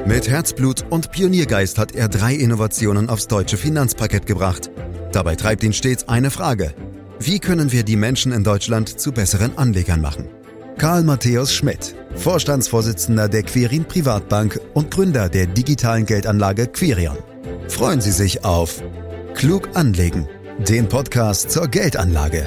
Mit Herzblut und Pioniergeist hat er 3 Innovationen aufs deutsche Finanzparkett gebracht. Dabei treibt ihn stets eine Frage: Wie können wir die Menschen in Deutschland zu besseren Anlegern machen? Karl Matthäus Schmidt, Vorstandsvorsitzender der Quirin Privatbank und Gründer der digitalen Geldanlage Quirion. Freuen Sie sich auf Klug anlegen, den Podcast zur Geldanlage.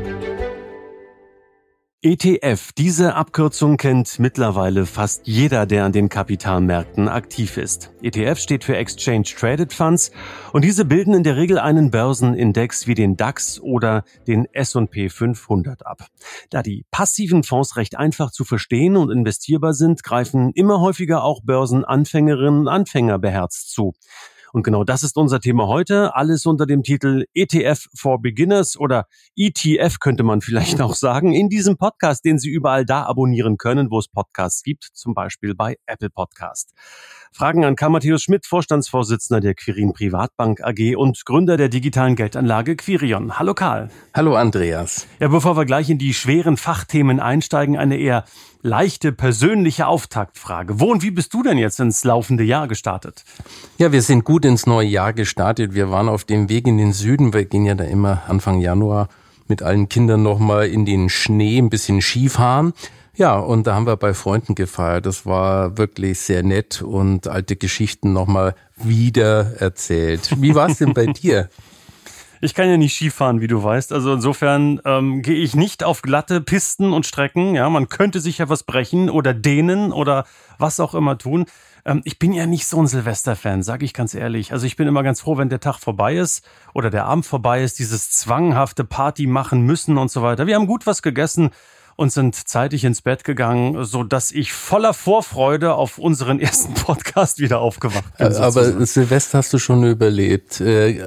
ETF, diese Abkürzung kennt mittlerweile fast jeder, der an den Kapitalmärkten aktiv ist. ETF steht für Exchange Traded Funds und diese bilden in der Regel einen Börsenindex wie den DAX oder den S&P 500 ab. Da die passiven Fonds recht einfach zu verstehen und investierbar sind, greifen immer häufiger auch Börsenanfängerinnen und Anfänger beherzt zu. Und genau das ist unser Thema heute. Alles unter dem Titel ETF for Beginners oder ETF könnte man vielleicht auch sagen. In diesem Podcast, den Sie überall da abonnieren können, wo es Podcasts gibt, zum Beispiel bei Apple Podcast. Fragen an Karl Matthäus Schmidt, Vorstandsvorsitzender der Quirin Privatbank AG und Gründer der digitalen Geldanlage Quirion. Hallo Karl. Hallo Andreas. Ja, bevor wir gleich in die schweren Fachthemen einsteigen, eine eher leichte persönliche Auftaktfrage. Wo und wie bist du denn jetzt ins laufende Jahr gestartet? Ja, wir sind gut ins neue Jahr gestartet. Wir waren auf dem Weg in den Süden. Wir gehen ja da immer Anfang Januar mit allen Kindern nochmal in den Schnee, ein bisschen Skifahren. Ja, und da haben wir bei Freunden gefeiert. Das war wirklich sehr nett und alte Geschichten nochmal wieder erzählt. Wie war es denn bei dir? Ich kann ja nicht Skifahren, wie du weißt. Also insofern gehe ich nicht auf glatte Pisten und Strecken. Ja, man könnte sich ja was brechen oder dehnen oder was auch immer tun. Ich bin ja nicht so ein Silvester-Fan, sage ich ganz ehrlich. Also ich bin immer ganz froh, wenn der Tag vorbei ist oder der Abend vorbei ist, dieses zwanghafte Party machen müssen und so weiter. Wir haben gut was gegessen und sind zeitig ins Bett gegangen, so dass ich voller Vorfreude auf unseren ersten Podcast wieder aufgewacht bin. Aber Silvester hast du schon überlebt,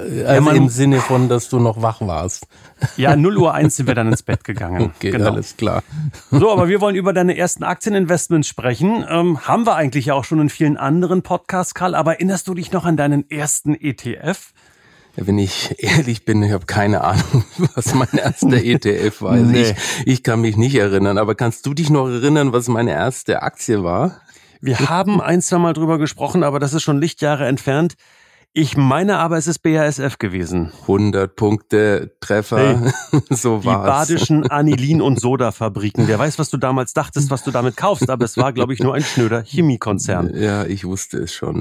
im Sinne von, dass du noch wach warst. Ja, 0:01 sind wir dann ins Bett gegangen. Okay, genau. Alles klar. So, aber wir wollen über deine ersten Aktieninvestments sprechen. Haben wir eigentlich ja auch schon in vielen anderen Podcasts, Karl. Aber erinnerst du dich noch an deinen ersten ETF? Wenn ich ehrlich bin, ich habe keine Ahnung, was mein erster ETF war. Also Nee. ich kann mich nicht erinnern, aber kannst du dich noch erinnern, was meine erste Aktie war? Wir haben 1-2 Mal drüber gesprochen, aber das ist schon Lichtjahre entfernt. Ich meine aber, es ist BASF gewesen. 100 Punkte Treffer, Hey, so Die war's. badischen Anilin- und Sodafabriken. Wer weiß, was du damals dachtest, was du damit kaufst, aber es war, glaube ich, nur ein schnöder Chemiekonzern. Ja, ich wusste es schon.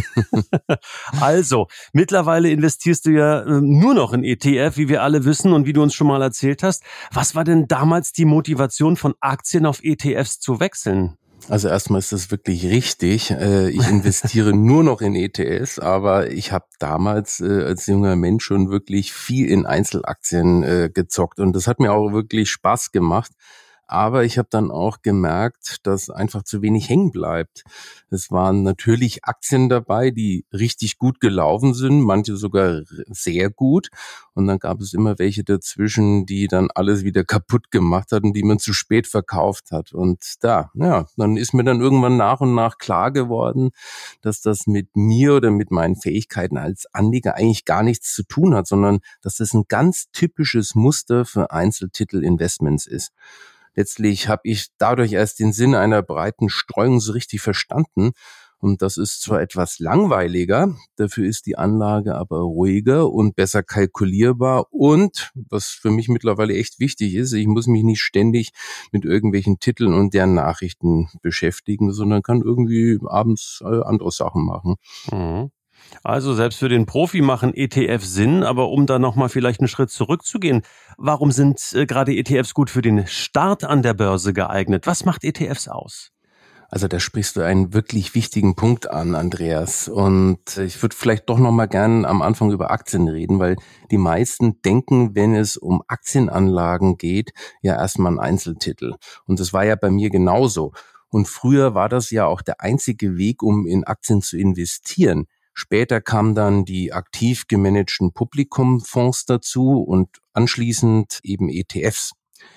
Also, mittlerweile investierst du ja nur noch in ETF, wie wir alle wissen und wie du uns schon mal erzählt hast. Was war denn damals die Motivation von Aktien auf ETFs zu wechseln? Also erstmal ist das wirklich richtig. Ich investiere nur noch in ETFs, aber ich habe damals als junger Mensch schon wirklich viel in Einzelaktien gezockt und das hat mir auch wirklich Spaß gemacht. Aber ich habe dann auch gemerkt, dass einfach zu wenig hängen bleibt. Es waren natürlich Aktien dabei, die richtig gut gelaufen sind, manche sogar sehr gut. Und dann gab es immer welche dazwischen, die dann alles wieder kaputt gemacht hatten, die man zu spät verkauft hat. Und dann ist mir dann irgendwann nach und nach klar geworden, dass das mit mir oder mit meinen Fähigkeiten als Anleger eigentlich gar nichts zu tun hat, sondern dass das ein ganz typisches Muster für Einzeltitel-Investments ist. Letztlich habe ich dadurch erst den Sinn einer breiten Streuung so richtig verstanden. Und das ist zwar etwas langweiliger, dafür ist die Anlage aber ruhiger und besser kalkulierbar. Und, was für mich mittlerweile echt wichtig ist, ich muss mich nicht ständig mit irgendwelchen Titeln und deren Nachrichten beschäftigen, sondern kann irgendwie abends andere Sachen machen. Mhm. Also selbst für den Profi machen ETFs Sinn, aber um da nochmal vielleicht einen Schritt zurückzugehen, warum sind gerade ETFs gut für den Start an der Börse geeignet? Was macht ETFs aus? Also da sprichst du einen wirklich wichtigen Punkt an, Andreas. Und ich würde vielleicht doch nochmal gern am Anfang über Aktien reden, weil die meisten denken, wenn es um Aktienanlagen geht, ja erstmal an Einzeltitel. Und das war ja bei mir genauso. Und früher war das ja auch der einzige Weg, um in Aktien zu investieren. Später kamen dann die aktiv gemanagten Publikumfonds dazu und anschließend eben ETFs.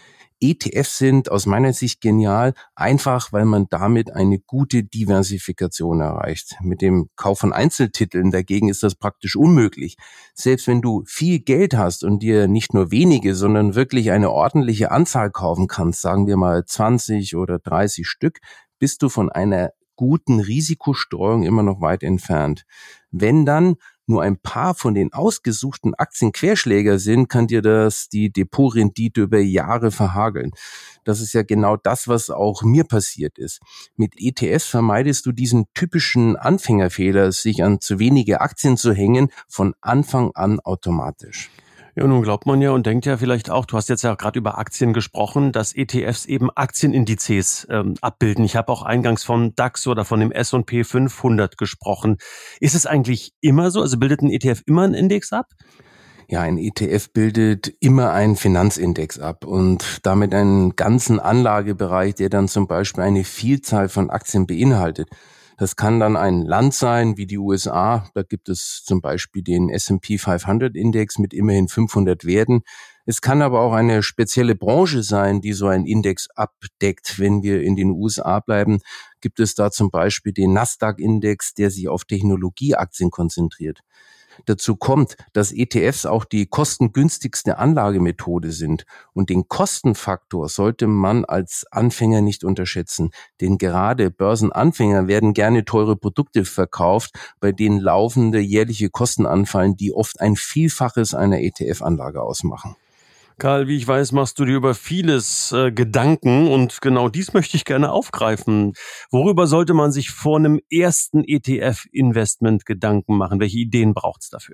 ETFs sind aus meiner Sicht genial, einfach weil man damit eine gute Diversifikation erreicht. Mit dem Kauf von Einzeltiteln dagegen ist das praktisch unmöglich. Selbst wenn du viel Geld hast und dir nicht nur wenige, sondern wirklich eine ordentliche Anzahl kaufen kannst, sagen wir mal 20 oder 30 Stück, bist du von einer guten Risikostreuung immer noch weit entfernt. Wenn dann nur ein paar von den ausgesuchten Aktien Querschläger sind, kann dir das die Depotrendite über Jahre verhageln. Das ist ja genau das, was auch mir passiert ist. Mit ETFs vermeidest du diesen typischen Anfängerfehler, sich an zu wenige Aktien zu hängen, von Anfang an automatisch. Ja, nun glaubt man ja und denkt ja vielleicht auch, du hast jetzt ja gerade über Aktien gesprochen, dass ETFs eben Aktienindizes abbilden. Ich habe auch eingangs vom DAX oder von dem S&P 500 gesprochen. Ist es eigentlich immer so? Also bildet ein ETF immer einen Index ab? Ja, ein ETF bildet immer einen Finanzindex ab und damit einen ganzen Anlagebereich, der dann zum Beispiel eine Vielzahl von Aktien beinhaltet. Das kann dann ein Land sein, wie die USA. Da gibt es zum Beispiel den S&P 500 Index mit immerhin 500 Werten. Es kann aber auch eine spezielle Branche sein, die so einen Index abdeckt. Wenn wir in den USA bleiben, gibt es da zum Beispiel den Nasdaq-Index, der sich auf Technologieaktien konzentriert. Dazu kommt, dass ETFs auch die kostengünstigste Anlagemethode sind. Und den Kostenfaktor sollte man als Anfänger nicht unterschätzen. Denn gerade Börsenanfänger werden gerne teure Produkte verkauft, bei denen laufende jährliche Kosten anfallen, die oft ein Vielfaches einer ETF-Anlage ausmachen. Karl, wie ich weiß, machst du dir über vieles Gedanken und genau dies möchte ich gerne aufgreifen. Worüber sollte man sich vor einem ersten ETF-Investment Gedanken machen? Welche Ideen braucht es dafür?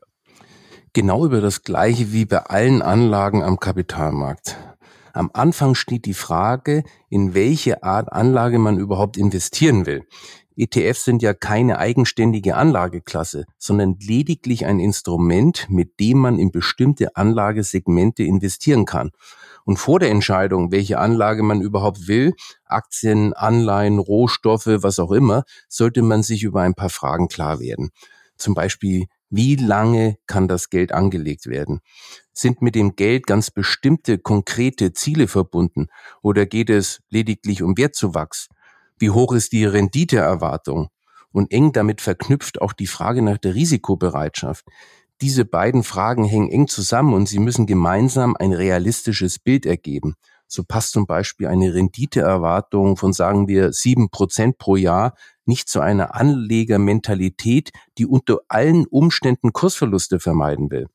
Genau über das Gleiche wie bei allen Anlagen am Kapitalmarkt. Am Anfang steht die Frage, in welche Art Anlage man überhaupt investieren will. ETFs sind ja keine eigenständige Anlageklasse, sondern lediglich ein Instrument, mit dem man in bestimmte Anlagesegmente investieren kann. Und vor der Entscheidung, welche Anlage man überhaupt will, Aktien, Anleihen, Rohstoffe, was auch immer, sollte man sich über ein paar Fragen klar werden. Zum Beispiel, wie lange kann das Geld angelegt werden? Sind mit dem Geld ganz bestimmte konkrete Ziele verbunden oder geht es lediglich um Wertzuwachs? Wie hoch ist die Renditeerwartung? Und eng damit verknüpft auch die Frage nach der Risikobereitschaft. Diese beiden Fragen hängen eng zusammen und sie müssen gemeinsam ein realistisches Bild ergeben. So passt zum Beispiel eine Renditeerwartung von, sagen wir, 7% pro Jahr nicht zu einer Anlegermentalität, die unter allen Umständen Kursverluste vermeiden will.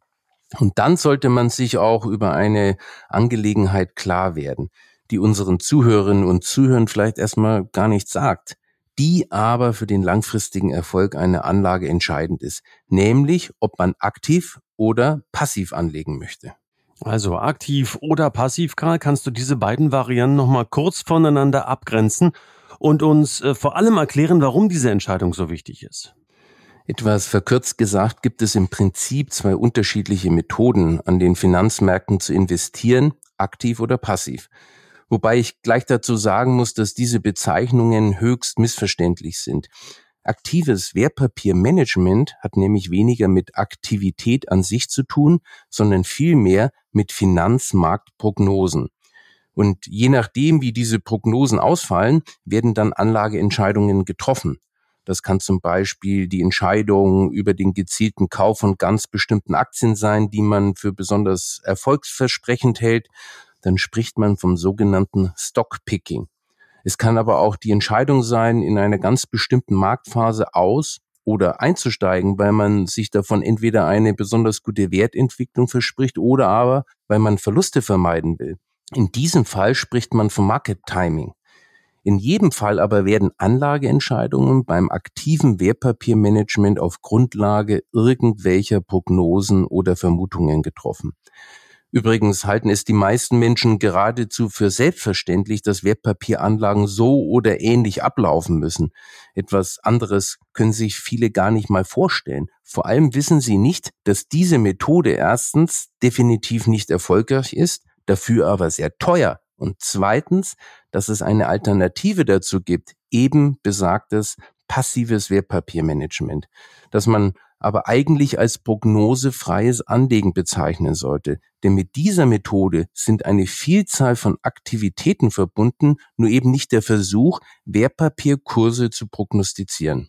Und dann sollte man sich auch über eine Angelegenheit klar werden, die unseren Zuhörerinnen und Zuhörern vielleicht erstmal gar nichts sagt, die aber für den langfristigen Erfolg einer Anlage entscheidend ist, nämlich ob man aktiv oder passiv anlegen möchte. Also aktiv oder passiv, Karl, kannst du diese beiden Varianten nochmal kurz voneinander abgrenzen und uns vor allem erklären, warum diese Entscheidung so wichtig ist? Etwas verkürzt gesagt gibt es im Prinzip zwei unterschiedliche Methoden, an den Finanzmärkten zu investieren, aktiv oder passiv. Wobei ich gleich dazu sagen muss, dass diese Bezeichnungen höchst missverständlich sind. Aktives Wertpapiermanagement hat nämlich weniger mit Aktivität an sich zu tun, sondern vielmehr mit Finanzmarktprognosen. Und je nachdem, wie diese Prognosen ausfallen, werden dann Anlageentscheidungen getroffen. Das kann zum Beispiel die Entscheidung über den gezielten Kauf von ganz bestimmten Aktien sein, die man für besonders erfolgsversprechend hält. Dann spricht man vom sogenannten Stockpicking. Es kann aber auch die Entscheidung sein, in einer ganz bestimmten Marktphase aus- oder einzusteigen, weil man sich davon entweder eine besonders gute Wertentwicklung verspricht oder aber, weil man Verluste vermeiden will. In diesem Fall spricht man vom Market Timing. In jedem Fall aber werden Anlageentscheidungen beim aktiven Wertpapiermanagement auf Grundlage irgendwelcher Prognosen oder Vermutungen getroffen. Übrigens halten es die meisten Menschen geradezu für selbstverständlich, dass Wertpapieranlagen so oder ähnlich ablaufen müssen. Etwas anderes können sich viele gar nicht mal vorstellen. Vor allem wissen sie nicht, dass diese Methode erstens definitiv nicht erfolgreich ist, dafür aber sehr teuer. Und zweitens, dass es eine Alternative dazu gibt, eben besagtes passives Wertpapiermanagement, das man aber eigentlich als prognosefreies Anlegen bezeichnen sollte. Denn mit dieser Methode sind eine Vielzahl von Aktivitäten verbunden, nur eben nicht der Versuch, Wertpapierkurse zu prognostizieren.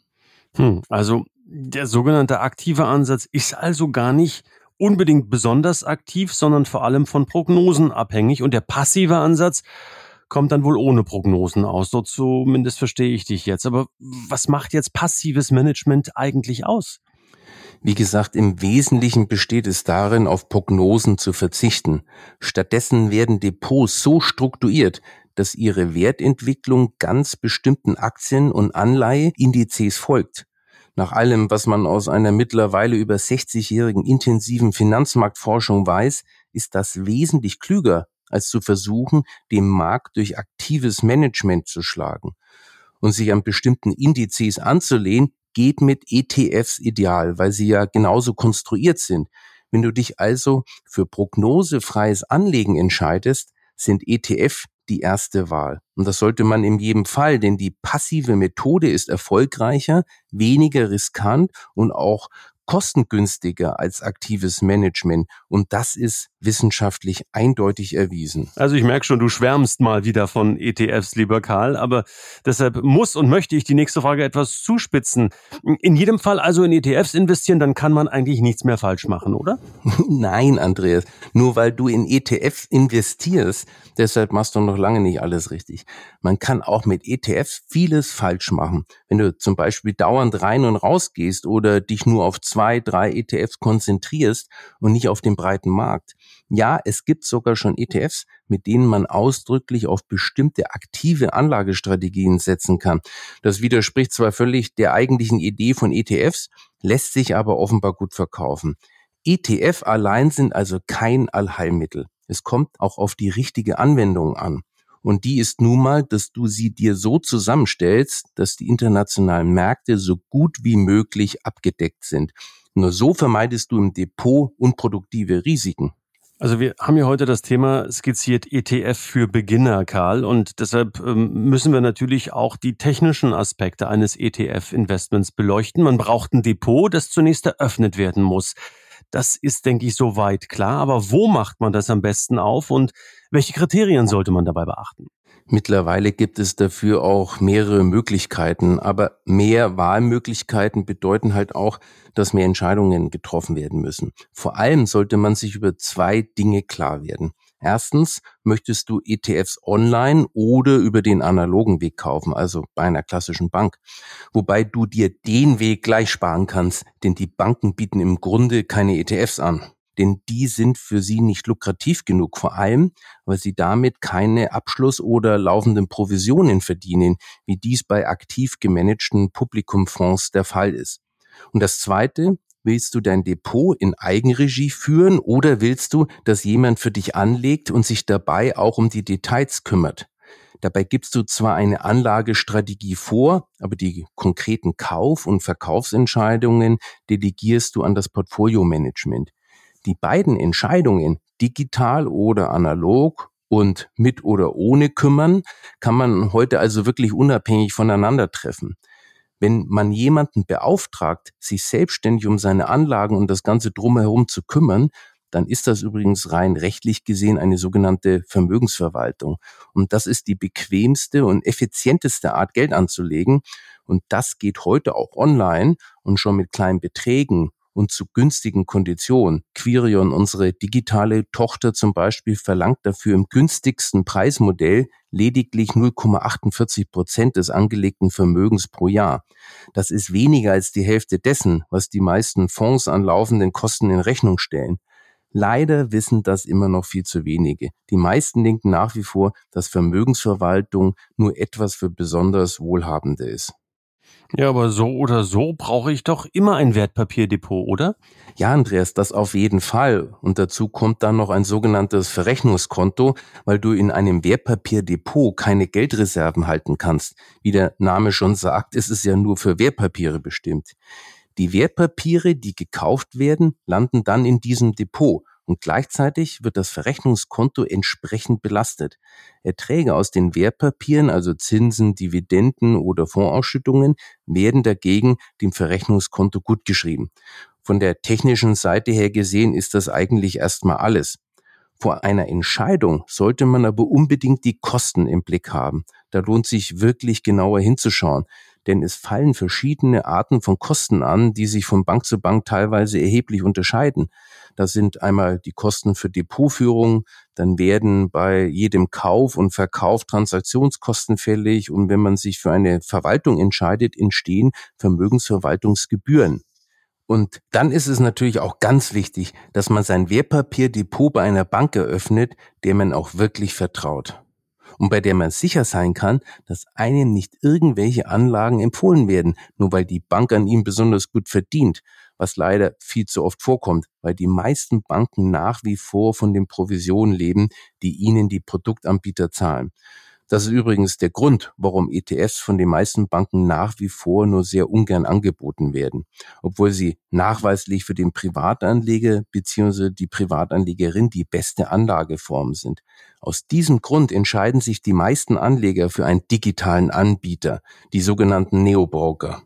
Also der sogenannte aktive Ansatz ist also gar nicht unbedingt besonders aktiv, sondern vor allem von Prognosen abhängig. Und der passive Ansatz kommt dann wohl ohne Prognosen aus. So zumindest verstehe ich dich jetzt. Aber was macht jetzt passives Management eigentlich aus? Wie gesagt, im Wesentlichen besteht es darin, auf Prognosen zu verzichten. Stattdessen werden Depots so strukturiert, dass ihre Wertentwicklung ganz bestimmten Aktien- und Anleiheindizes folgt. Nach allem, was man aus einer mittlerweile über 60-jährigen intensiven Finanzmarktforschung weiß, ist das wesentlich klüger, als zu versuchen, den Markt durch aktives Management zu schlagen. Und sich an bestimmten Indizes anzulehnen, geht mit ETFs ideal, weil sie ja genauso konstruiert sind. Wenn du dich also für prognosefreies Anlegen entscheidest, sind ETF die erste Wahl. Und das sollte man in jedem Fall, denn die passive Methode ist erfolgreicher, weniger riskant und auch kostengünstiger als aktives Management. Und das ist wissenschaftlich eindeutig erwiesen. Also ich merke schon, du schwärmst mal wieder von ETFs, lieber Karl, aber deshalb muss und möchte ich die nächste Frage etwas zuspitzen. In jedem Fall also in ETFs investieren, dann kann man eigentlich nichts mehr falsch machen, oder? Nein, Andreas, nur weil du in ETFs investierst, deshalb machst du noch lange nicht alles richtig. Man kann auch mit ETFs vieles falsch machen. Wenn du zum Beispiel dauernd rein und raus gehst oder dich nur auf 2, 3 ETFs konzentrierst und nicht auf den breiten Markt. Ja, es gibt sogar schon ETFs, mit denen man ausdrücklich auf bestimmte aktive Anlagestrategien setzen kann. Das widerspricht zwar völlig der eigentlichen Idee von ETFs, lässt sich aber offenbar gut verkaufen. ETF allein sind also kein Allheilmittel. Es kommt auch auf die richtige Anwendung an. Und die ist nun mal, dass du sie dir so zusammenstellst, dass die internationalen Märkte so gut wie möglich abgedeckt sind. Nur so vermeidest du im Depot unproduktive Risiken. Also wir haben ja heute das Thema skizziert ETF für Beginner, Karl, und deshalb müssen wir natürlich auch die technischen Aspekte eines ETF-Investments beleuchten. Man braucht ein Depot, das zunächst eröffnet werden muss. Das ist, denke ich, soweit klar. Aber wo macht man das am besten auf und welche Kriterien sollte man dabei beachten? Mittlerweile gibt es dafür auch mehrere Möglichkeiten, aber mehr Wahlmöglichkeiten bedeuten halt auch, dass mehr Entscheidungen getroffen werden müssen. Vor allem sollte man sich über 2 Dinge klar werden. Erstens, möchtest du ETFs online oder über den analogen Weg kaufen, also bei einer klassischen Bank. Wobei du dir den Weg gleich sparen kannst, denn die Banken bieten im Grunde keine ETFs an. Denn die sind für sie nicht lukrativ genug, vor allem, weil sie damit keine Abschluss- oder laufenden Provisionen verdienen, wie dies bei aktiv gemanagten Publikumfonds der Fall ist. Und das Zweite, willst du dein Depot in Eigenregie führen oder willst du, dass jemand für dich anlegt und sich dabei auch um die Details kümmert? Dabei gibst du zwar eine Anlagestrategie vor, aber die konkreten Kauf- und Verkaufsentscheidungen delegierst du an das Portfolio-Management. Die beiden Entscheidungen, digital oder analog und mit oder ohne kümmern, kann man heute also wirklich unabhängig voneinander treffen. Wenn man jemanden beauftragt, sich selbstständig um seine Anlagen und das Ganze drumherum zu kümmern, dann ist das übrigens rein rechtlich gesehen eine sogenannte Vermögensverwaltung. Und das ist die bequemste und effizienteste Art, Geld anzulegen. Und das geht heute auch online und schon mit kleinen Beträgen und zu günstigen Konditionen. Quirion, unsere digitale Tochter zum Beispiel, verlangt dafür im günstigsten Preismodell lediglich 0,48% des angelegten Vermögens pro Jahr. Das ist weniger als die Hälfte dessen, was die meisten Fonds an laufenden Kosten in Rechnung stellen. Leider wissen das immer noch viel zu wenige. Die meisten denken nach wie vor, dass Vermögensverwaltung nur etwas für besonders Wohlhabende ist. Ja, aber so oder so brauche ich doch immer ein Wertpapierdepot, oder? Ja, Andreas, das auf jeden Fall. Und dazu kommt dann noch ein sogenanntes Verrechnungskonto, weil du in einem Wertpapierdepot keine Geldreserven halten kannst. Wie der Name schon sagt, ist es ja nur für Wertpapiere bestimmt. Die Wertpapiere, die gekauft werden, landen dann in diesem Depot. Und gleichzeitig wird das Verrechnungskonto entsprechend belastet. Erträge aus den Wertpapieren, also Zinsen, Dividenden oder Fondsausschüttungen, werden dagegen dem Verrechnungskonto gutgeschrieben. Von der technischen Seite her gesehen ist das eigentlich erstmal alles. Vor einer Entscheidung sollte man aber unbedingt die Kosten im Blick haben. Da lohnt sich wirklich genauer hinzuschauen. denn es fallen verschiedene Arten von Kosten an, die sich von Bank zu Bank teilweise erheblich unterscheiden. Das sind einmal die Kosten für Depotführung, dann werden bei jedem Kauf und Verkauf Transaktionskosten fällig und wenn man sich für eine Verwaltung entscheidet, entstehen Vermögensverwaltungsgebühren. Und dann ist es natürlich auch ganz wichtig, dass man sein Wertpapierdepot bei einer Bank eröffnet, der man auch wirklich vertraut und bei der man sicher sein kann, dass einem nicht irgendwelche Anlagen empfohlen werden, nur weil die Bank an ihm besonders gut verdient, was leider viel zu oft vorkommt, weil die meisten Banken nach wie vor von den Provisionen leben, die ihnen die Produktanbieter zahlen. Das ist übrigens der Grund, warum ETFs von den meisten Banken nach wie vor nur sehr ungern angeboten werden, obwohl sie nachweislich für den Privatanleger bzw. die Privatanlegerin die beste Anlageform sind. Aus diesem Grund entscheiden sich die meisten Anleger für einen digitalen Anbieter, die sogenannten Neobroker.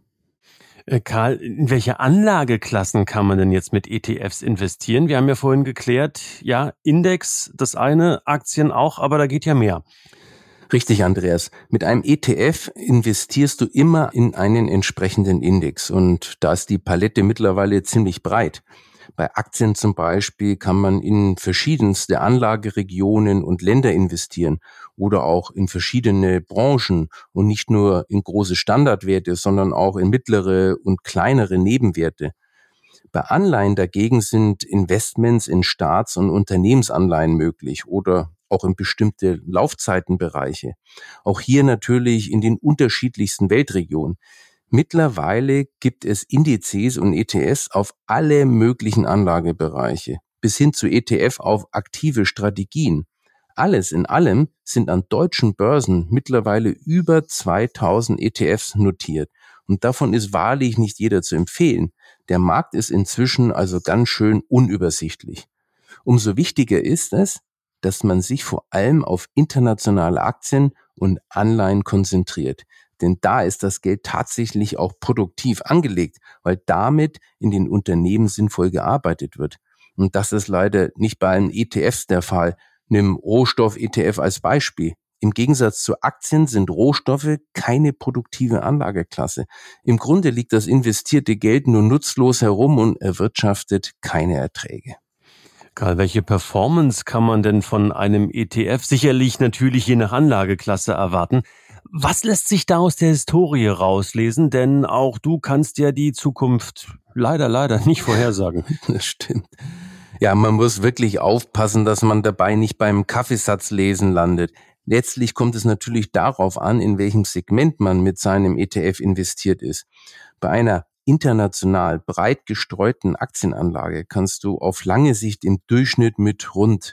Karl, in welche Anlageklassen kann man denn jetzt mit ETFs investieren? Wir haben ja vorhin geklärt, ja, Index das eine, Aktien auch, aber da geht ja mehr. Richtig, Andreas. Mit einem ETF investierst du immer in einen entsprechenden Index und da ist die Palette mittlerweile ziemlich breit. Bei Aktien zum Beispiel kann man in verschiedenste Anlageregionen und Länder investieren oder auch in verschiedene Branchen und nicht nur in große Standardwerte, sondern auch in mittlere und kleinere Nebenwerte. Bei Anleihen dagegen sind Investments in Staats- und Unternehmensanleihen möglich oder auch in bestimmte Laufzeitenbereiche. Auch hier natürlich in den unterschiedlichsten Weltregionen. Mittlerweile gibt es Indizes und ETFs auf alle möglichen Anlagebereiche, bis hin zu ETF auf aktive Strategien. Alles in allem sind an deutschen Börsen mittlerweile über 2000 ETFs notiert. Und davon ist wahrlich nicht jeder zu empfehlen. Der Markt ist inzwischen also ganz schön unübersichtlich. Umso wichtiger ist es, dass man sich vor allem auf internationale Aktien und Anleihen konzentriert. Denn da ist das Geld tatsächlich auch produktiv angelegt, weil damit in den Unternehmen sinnvoll gearbeitet wird. Und das ist leider nicht bei allen ETFs der Fall. Nimm Rohstoff-ETF als Beispiel. Im Gegensatz zu Aktien sind Rohstoffe keine produktive Anlageklasse. Im Grunde liegt das investierte Geld nur nutzlos herum und erwirtschaftet keine Erträge. Karl, welche Performance kann man denn von einem ETF sicherlich natürlich je nach Anlageklasse erwarten? Was lässt sich da aus der Historie rauslesen? Denn auch du kannst ja die Zukunft leider nicht vorhersagen. Das stimmt. Ja, man muss wirklich aufpassen, dass man dabei nicht beim Kaffeesatzlesen landet. Letztlich kommt es natürlich darauf an, in welchem Segment man mit seinem ETF investiert ist. Bei einer international breit gestreuten Aktienanlage kannst du auf lange Sicht im Durchschnitt mit rund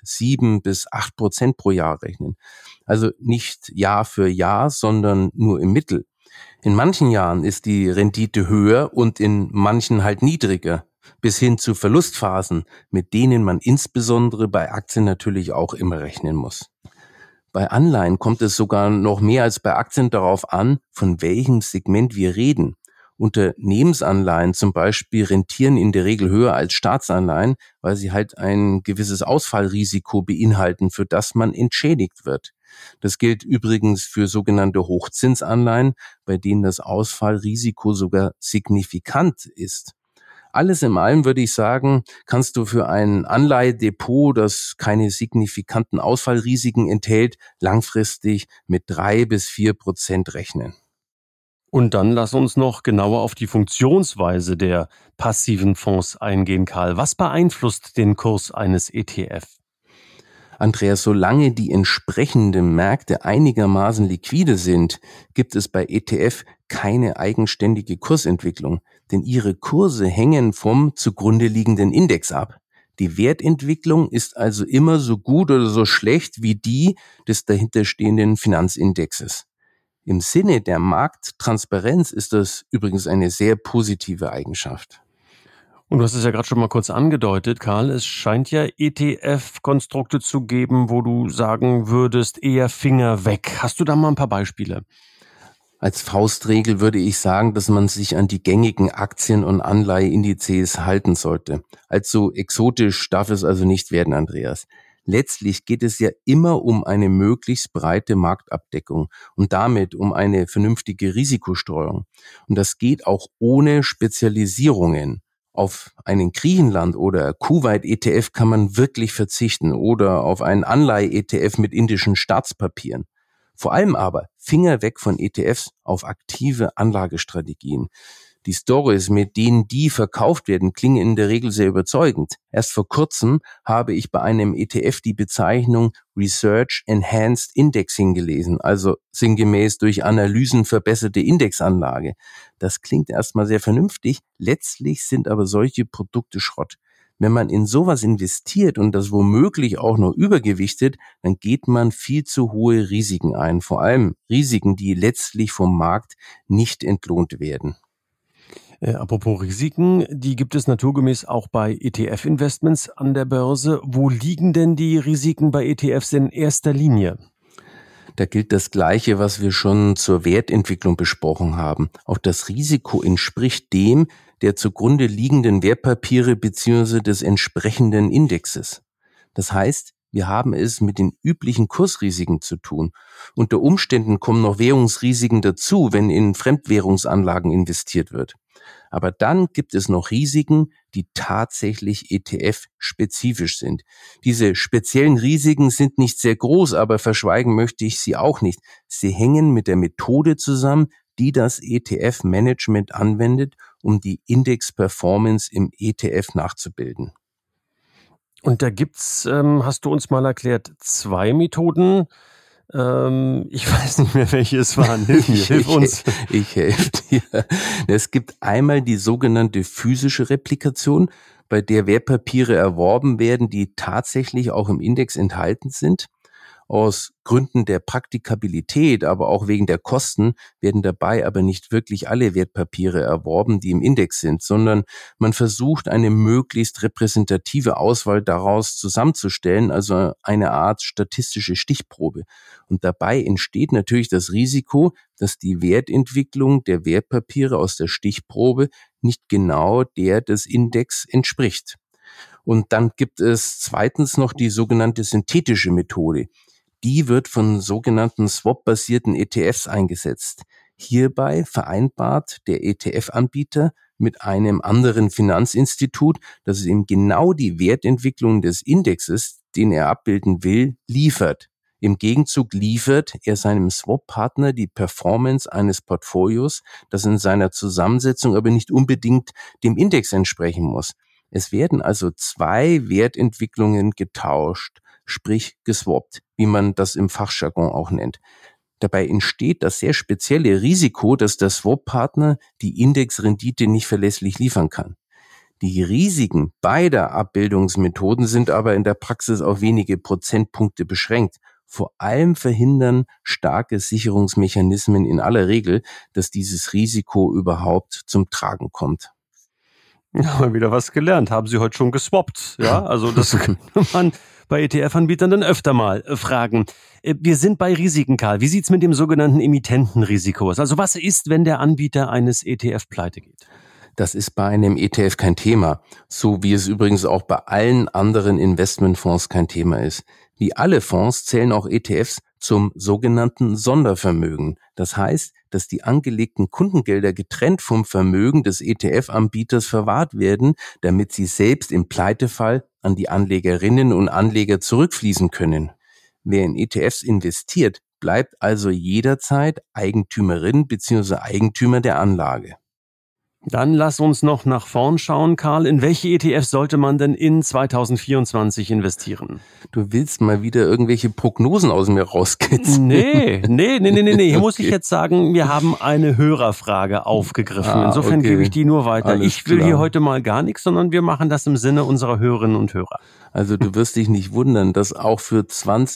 7-8% pro Jahr rechnen. Also nicht Jahr für Jahr, sondern nur im Mittel. In manchen Jahren ist die Rendite höher und in manchen halt niedriger, bis hin zu Verlustphasen, mit denen man insbesondere bei Aktien natürlich auch immer rechnen muss. Bei Anleihen kommt es sogar noch mehr als bei Aktien darauf an, von welchem Segment wir reden. Unternehmensanleihen zum Beispiel rentieren in der Regel höher als Staatsanleihen, weil sie halt ein gewisses Ausfallrisiko beinhalten, für das man entschädigt wird. Das gilt übrigens für sogenannte Hochzinsanleihen, bei denen das Ausfallrisiko sogar signifikant ist. Alles in allem würde ich sagen, kannst du für ein Anleihdepot, das keine signifikanten Ausfallrisiken enthält, langfristig mit 3-4% rechnen. Und dann lass uns noch genauer auf die Funktionsweise der passiven Fonds eingehen, Karl. Was beeinflusst den Kurs eines ETF? Andreas, solange die entsprechenden Märkte einigermaßen liquide sind, gibt es bei ETF keine eigenständige Kursentwicklung, denn ihre Kurse hängen vom zugrunde liegenden Index ab. Die Wertentwicklung ist also immer so gut oder so schlecht wie die des dahinterstehenden Finanzindexes. Im Sinne der Markttransparenz ist das übrigens eine sehr positive Eigenschaft. Und du hast es ja gerade schon mal kurz angedeutet, Karl, es scheint ja ETF-Konstrukte zu geben, wo du sagen würdest, eher Finger weg. Hast du da mal ein paar Beispiele? Als Faustregel würde ich sagen, dass man sich an die gängigen Aktien- und Anleiheindizes halten sollte. Allzu exotisch darf es also nicht werden, Andreas. Letztlich geht es ja immer um eine möglichst breite Marktabdeckung und damit um eine vernünftige Risikostreuung. Und das geht auch ohne Spezialisierungen. Auf einen Griechenland- oder Kuwait-ETF kann man wirklich verzichten oder auf einen Anleihe-ETF mit indischen Staatspapieren. Vor allem aber Finger weg von ETFs auf aktive Anlagestrategien. Die Stories, mit denen die verkauft werden, klingen in der Regel sehr überzeugend. Erst vor kurzem habe ich bei einem ETF die Bezeichnung Research Enhanced Indexing gelesen, also sinngemäß durch Analysen verbesserte Indexanlage. Das klingt erstmal sehr vernünftig, letztlich sind aber solche Produkte Schrott. Wenn man in sowas investiert und das womöglich auch noch übergewichtet, dann geht man viel zu hohe Risiken ein, vor allem Risiken, die letztlich vom Markt nicht entlohnt werden. Apropos Risiken, die gibt es naturgemäß auch bei ETF-Investments an der Börse. Wo liegen denn die Risiken bei ETFs in erster Linie? Da gilt das Gleiche, was wir schon zur Wertentwicklung besprochen haben. Auch das Risiko entspricht dem der zugrunde liegenden Wertpapiere bzw. des entsprechenden Indexes. Das heißt, wir haben es mit den üblichen Kursrisiken zu tun. Unter Umständen kommen noch Währungsrisiken dazu, wenn in Fremdwährungsanlagen investiert wird. Aber dann gibt es noch Risiken, die tatsächlich ETF-spezifisch sind. Diese speziellen Risiken sind nicht sehr groß, aber verschweigen möchte ich sie auch nicht. Sie hängen mit der Methode zusammen, die das ETF-Management anwendet, um die Index-Performance im ETF nachzubilden. Und da gibt's, hast du uns mal erklärt, 2 Methoden. Ich weiß nicht mehr, welche es waren. Hilf uns. Ich helfe dir. Es gibt einmal die sogenannte physische Replikation, bei der Wertpapiere erworben werden, die tatsächlich auch im Index enthalten sind. Aus Gründen der Praktikabilität, aber auch wegen der Kosten werden dabei aber nicht wirklich alle Wertpapiere erworben, die im Index sind, sondern man versucht, eine möglichst repräsentative Auswahl daraus zusammenzustellen, also eine Art statistische Stichprobe. Und dabei entsteht natürlich das Risiko, dass die Wertentwicklung der Wertpapiere aus der Stichprobe nicht genau der des Index entspricht. Und dann gibt es zweitens noch die sogenannte synthetische Methode. Die wird von sogenannten Swap-basierten ETFs eingesetzt. Hierbei vereinbart der ETF-Anbieter mit einem anderen Finanzinstitut, dass es ihm genau die Wertentwicklung des Indexes, den er abbilden will, liefert. Im Gegenzug liefert er seinem Swap-Partner die Performance eines Portfolios, das in seiner Zusammensetzung aber nicht unbedingt dem Index entsprechen muss. Es werden also 2 Wertentwicklungen getauscht, sprich geswappt, wie man das im Fachjargon auch nennt. Dabei entsteht das sehr spezielle Risiko, dass der Swap-Partner die Indexrendite nicht verlässlich liefern kann. Die Risiken beider Abbildungsmethoden sind aber in der Praxis auf wenige Prozentpunkte beschränkt. Vor allem verhindern starke Sicherungsmechanismen in aller Regel, dass dieses Risiko überhaupt zum Tragen kommt. Ja, mal wieder was gelernt. Haben Sie heute schon geswappt? Ja, also das könnte man bei ETF-Anbietern dann öfter mal fragen. Wir sind bei Risiken, Karl. Wie sieht's mit dem sogenannten Emittentenrisiko aus? Also was ist, wenn der Anbieter eines ETF pleite geht? Das ist bei einem ETF kein Thema, so wie es übrigens auch bei allen anderen Investmentfonds kein Thema ist. Wie alle Fonds zählen auch ETFs zum sogenannten Sondervermögen. Das heißt, dass die angelegten Kundengelder getrennt vom Vermögen des ETF-Anbieters verwahrt werden, damit sie selbst im Pleitefall an die Anlegerinnen und Anleger zurückfließen können. Wer in ETFs investiert, bleibt also jederzeit Eigentümerin bzw. Eigentümer der Anlage. Dann lass uns noch nach vorn schauen, Karl. In welche ETFs sollte man denn in 2024 investieren? Du willst mal wieder irgendwelche Prognosen aus mir rauskitzeln? Nee. Hier muss ich jetzt sagen, wir haben eine Hörerfrage aufgegriffen. Insofern gebe ich die nur weiter. Alles ich will klar. Hier heute mal gar nichts, sondern wir machen das im Sinne unserer Hörerinnen und Hörer. Also du wirst dich nicht wundern, dass auch für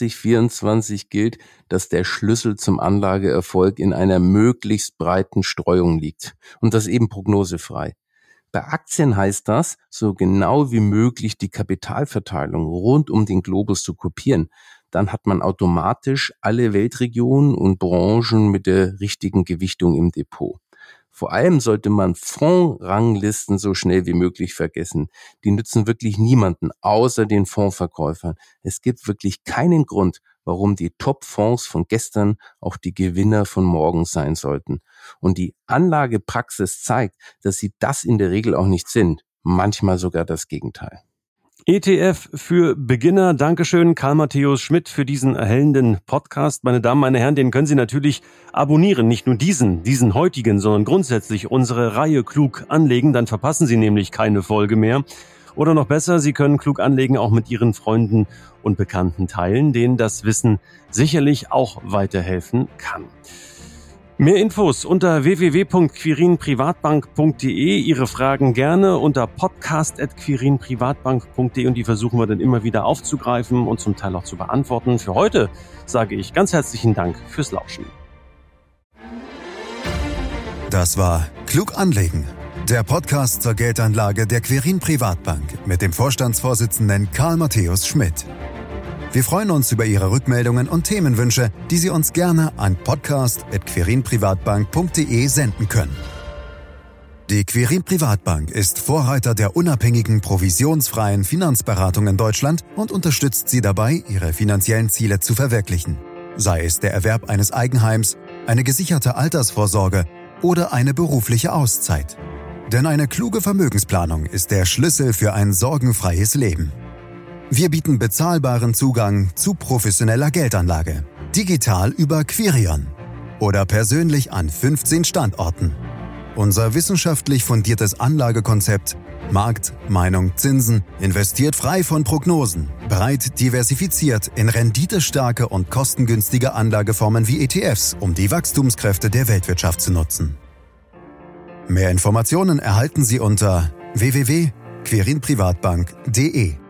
2024 gilt, dass der Schlüssel zum Anlageerfolg in einer möglichst breiten Streuung liegt. Und das eben prognosefrei. Bei Aktien heißt das, so genau wie möglich die Kapitalverteilung rund um den Globus zu kopieren. Dann hat man automatisch alle Weltregionen und Branchen mit der richtigen Gewichtung im Depot. Vor allem sollte man Fondsranglisten so schnell wie möglich vergessen. Die nützen wirklich niemanden, außer den Fondsverkäufern. Es gibt wirklich keinen Grund, warum die Top-Fonds von gestern auch die Gewinner von morgen sein sollten. Und die Anlagepraxis zeigt, dass sie das in der Regel auch nicht sind. Manchmal sogar das Gegenteil. ETF für Beginner. Dankeschön, Karl Matthäus Schmidt, für diesen erhellenden Podcast. Meine Damen, meine Herren, den können Sie natürlich abonnieren. Nicht nur diesen heutigen, sondern grundsätzlich unsere Reihe Klug anlegen. Dann verpassen Sie nämlich keine Folge mehr. Oder noch besser, Sie können Klug anlegen auch mit Ihren Freunden und Bekannten teilen, denen das Wissen sicherlich auch weiterhelfen kann. Mehr Infos unter www.quirinprivatbank.de. Ihre Fragen gerne unter podcast@quirinprivatbank.de und die versuchen wir dann immer wieder aufzugreifen und zum Teil auch zu beantworten. Für heute sage ich ganz herzlichen Dank fürs Lauschen. Das war Klug anlegen, der Podcast zur Geldanlage der Quirin Privatbank mit dem Vorstandsvorsitzenden Karl Matthäus Schmidt. Wir freuen uns über Ihre Rückmeldungen und Themenwünsche, die Sie uns gerne an podcast@quirinprivatbank.de senden können. Die Quirin Privatbank ist Vorreiter der unabhängigen, provisionsfreien Finanzberatung in Deutschland und unterstützt Sie dabei, Ihre finanziellen Ziele zu verwirklichen. Sei es der Erwerb eines Eigenheims, eine gesicherte Altersvorsorge oder eine berufliche Auszeit. Denn eine kluge Vermögensplanung ist der Schlüssel für ein sorgenfreies Leben. Wir bieten bezahlbaren Zugang zu professioneller Geldanlage. Digital über Quirion oder persönlich an 15 Standorten. Unser wissenschaftlich fundiertes Anlagekonzept Markt, Meinung, Zinsen investiert frei von Prognosen, breit diversifiziert in renditestarke und kostengünstige Anlageformen wie ETFs, um die Wachstumskräfte der Weltwirtschaft zu nutzen. Mehr Informationen erhalten Sie unter www.quirinprivatbank.de.